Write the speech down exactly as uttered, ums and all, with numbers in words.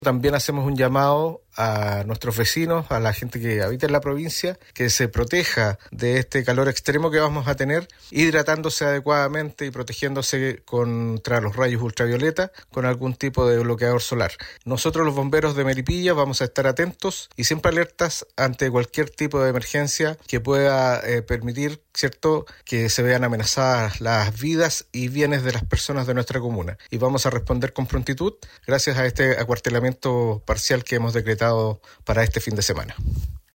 También hacemos un llamado a nuestros vecinos, a la gente que habita en la provincia, que se proteja de este calor extremo que vamos a tener, hidratándose adecuadamente y protegiéndose contra los rayos ultravioleta con algún tipo de bloqueador solar. Nosotros, los bomberos de Melipilla, vamos a estar atentos y siempre alertas ante cualquier tipo de emergencia que pueda eh, permitir, ¿cierto?, que se vean amenazadas las vidas y bienes de las personas de nuestra comuna. Y vamos a responder con prontitud gracias a este acuartelamiento parcial que hemos decretado para este fin de semana.